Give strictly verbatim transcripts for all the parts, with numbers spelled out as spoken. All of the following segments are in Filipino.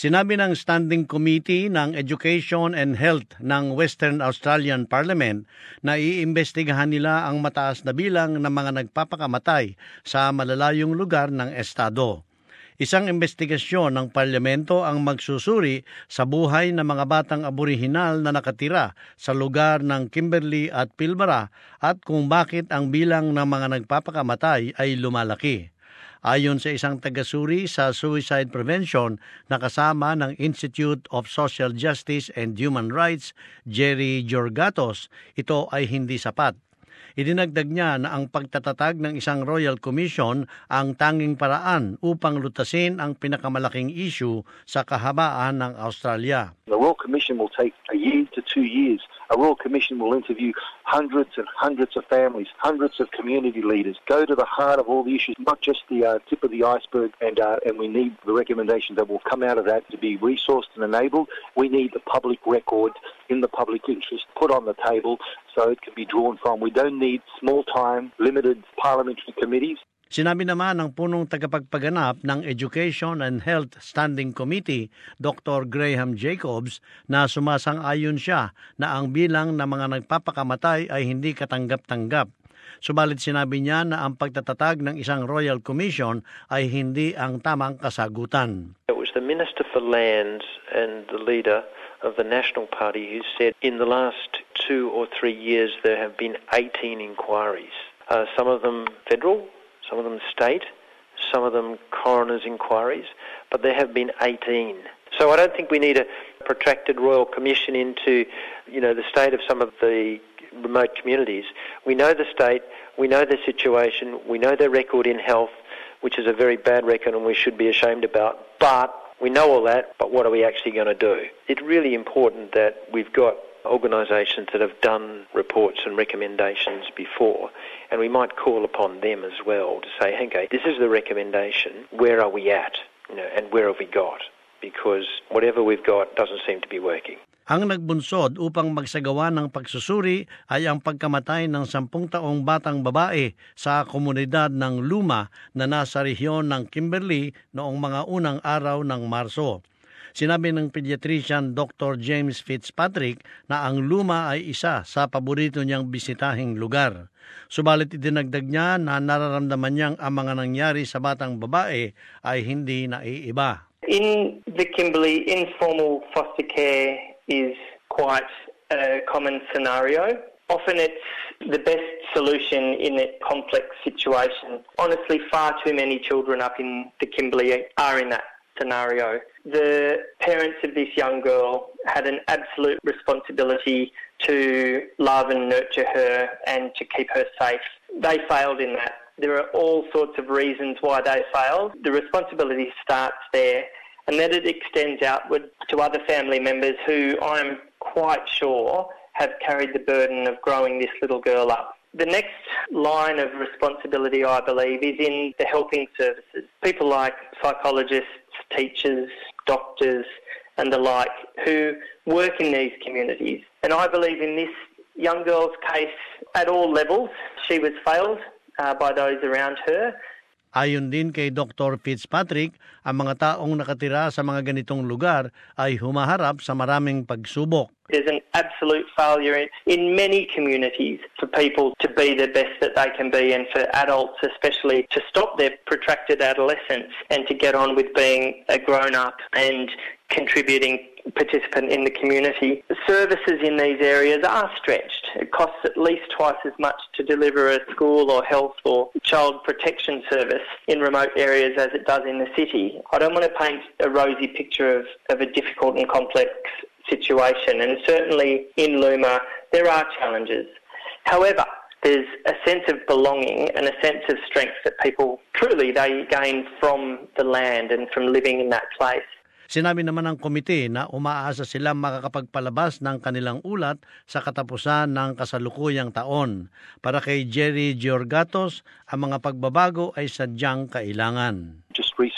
Sinabi ng Standing Committee ng Education and Health ng Western Australian Parliament na iimbestigahan nila ang mataas na bilang ng mga nagpapakamatay sa malalayong lugar ng estado. Isang investigasyon ng parlamento ang magsusuri sa buhay ng mga batang aborihinal na nakatira sa lugar ng Kimberley at Pilbara at kung bakit ang bilang ng mga nagpapakamatay ay lumalaki. Ayon sa isang tagasuri sa suicide prevention na kasama ng Institute of Social Justice and Human Rights, Jerry Georgatos, ito ay hindi sapat. Idinagdag niya na ang pagtatatag ng isang Royal Commission ang tanging paraan upang lutasin ang pinakamalaking issue sa kahabaan ng Australia. The Royal Commission will take a year to two years. A Royal Commission will interview hundreds and hundreds of families, hundreds of community leaders, go to the heart of all the issues, not just the uh, tip of the iceberg, and uh, and we need the recommendations that will come out of that to be resourced and enabled. We need the public record in the public interest put on the table so it can be drawn from. We don't need small-time, limited parliamentary committees. Sinabi naman ng punong tagapagpaganap ng Education and Health Standing Committee, Doctor Graham Jacobs, na sumasang-ayon siya na ang bilang ng mga nagpapakamatay ay hindi katanggap-tanggap. Subalit sinabi niya na ang pagtatatag ng isang Royal Commission ay hindi ang tamang kasagutan. It was the Minister for Lands and the leader of the National Party who said in the last two or three years there have been eighteen inquiries, uh, some of them federal, some of them state, some of them coroner's inquiries, but there have been eighteen. So I don't think we need a protracted Royal Commission into, you know, the state of some of the remote communities. We know the state, we know their situation, we know their record in health, which is a very bad record and we should be ashamed about, but we know all that, but what are we actually going to do? It's really important that we've got organisations that have done reports and recommendations before, and we might call upon them as well to say, okay, this is the recommendation, where are we at, you know, and where have we got? Because whatever we've got doesn't seem to be working. Ang nagbunsod upang magsagawa ng pagsusuri ay ang pagkamatay ng sampung taong batang babae sa komunidad ng Luma na nasa rehiyon ng Kimberley noong mga unang araw ng Marso. Sinabi ng pediatrician Doctor James Fitzpatrick na ang Luma ay isa sa paborito niyang bisitahing lugar. Subalit idinagdag niya na nararamdaman niyang ang mga nangyari sa batang babae ay hindi naiiba. In the Kimberley, informal foster care is quite a common scenario. Often it's the best solution in a complex situation. Honestly, far too many children up in the Kimberley are in that scenario. The parents of this young girl had an absolute responsibility to love and nurture her and to keep her safe. They failed in that. There are all sorts of reasons why they failed. The responsibility starts there, and then it extends outward to other family members who I'm quite sure have carried the burden of growing this little girl up. The next line of responsibility, I believe, is in the helping services. People like psychologists, teachers, doctors and the like who work in these communities. And I believe in this young girl's case, at all levels, she was failed uh, by those around her. Ayon din kay Doctor Fitzpatrick, ang mga taong nakatira sa mga ganitong lugar ay humaharap sa maraming pagsubok. There's an absolute failure in, in many communities for people to be the best that they can be, and for adults especially to stop their protracted adolescence and to get on with being a grown-up and contributing participant in the community. The services in these areas are stretched. It costs at least twice as much to deliver a school or health or child protection service in remote areas as it does in the city. I don't want to paint a rosy picture of, of a difficult and complex situation, and certainly in Luma there are challenges. However, there's a sense of belonging and a sense of strength that people truly they gain from the land and from living in that place. Sinabi naman ng komite na umaasa silang makakapagpalabas ng kanilang ulat sa katapusan ng kasalukuyang taon. Para kay Jerry Georgatos, ang mga pagbabago ay sadyang kailangan. Just recently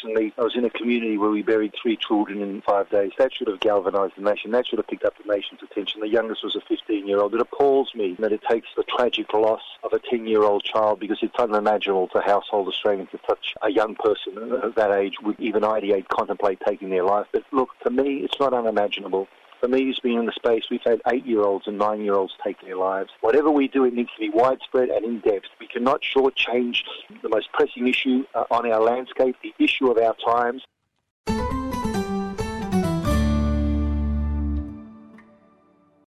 recently, I was in a community where we buried three children in five days. That should have galvanised the nation. That should have picked up the nation's attention. The youngest was a fifteen-year-old. It appalls me that it takes the tragic loss of a ten-year-old child, because it's unimaginable to household Australians that such a young person of that age would even ideate, contemplate taking their life. But look, for me, it's not unimaginable. For me, who's been in the space, we've had eight-year-olds and nine-year-olds take their lives. Whatever we do, it needs to be widespread and in-depth. We cannot shortchange the most pressing issue uh, on our landscape, the issue of our times.